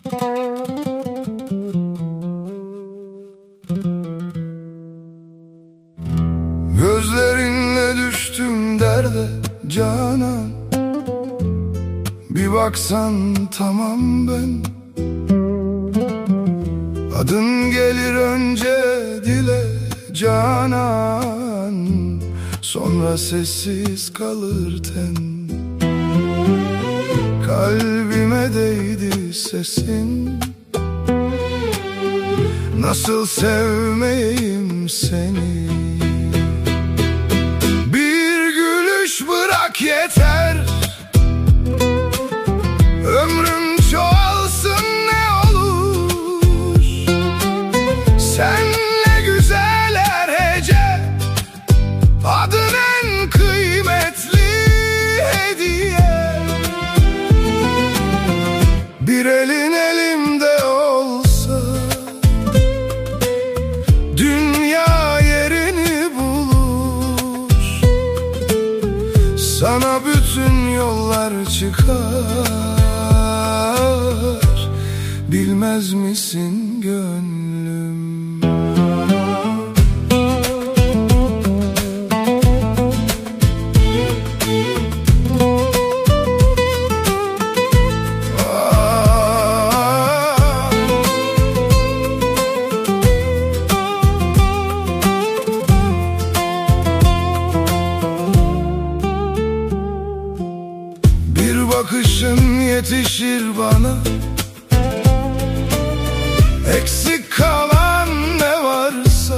Gözlerinle düştüm derde canan, bir baksan tamam ben. Adın gelir önce dile canan, sonra sessiz kalır ten. Kalbime değdi sesin, nasıl sevmeyeyim seni. Bir gülüş bırak yeter, ömrüm çoğalsın ne olur. Senle güzel her hece, adın en kıymetli hediye. Bir elin elimde olsa, dünya yerini bulur. Sana bütün yollar çıkar, bilmez misin gönlüm? Bir bakışın yetişir bana, eksik kalan ne varsa.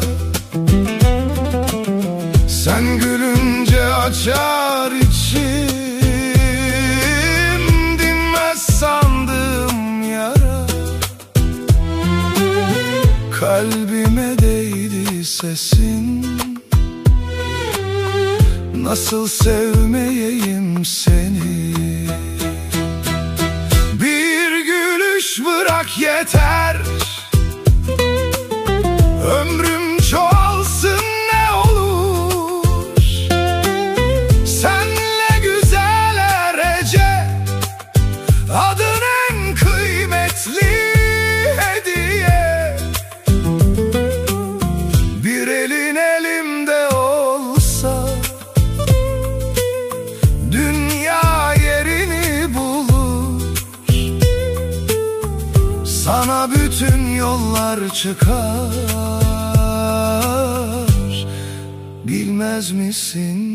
Sen gülünce açar içim, dinmez sandığım yara. Kalbime değdi sesin, nasıl sevmeyeyim seni. Bir gülüş bırak yeter, ömrüm çoğalsın ne olur. Senle güzel her hece, adın en kıymetli hediye. Bir elin elimde olsa, dünya yerini bulur. Sana bütün yollar çıkar, bilmez misin